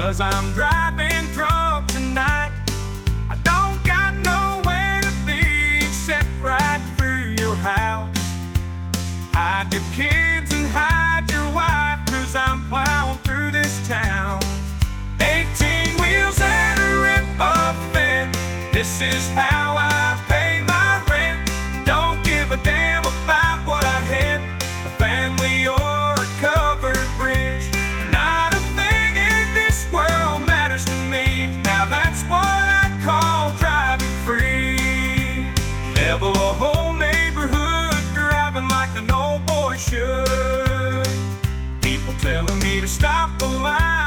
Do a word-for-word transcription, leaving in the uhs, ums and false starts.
'cause I'm driving drunk tonight. I don't got nowhere to be except right through your house. Hide your kids and hide your wife, 'cause I'm plowing through this town. Eighteen wheels and a rip-off vent, this is how I pay my rent. Don't give a damn about what I hit, a family or a covered bridge. Not a thing in this world matters to me. Now that's what I call driving free. Level a whole neighborhood, driving like an old boy should. People telling me to stop the line,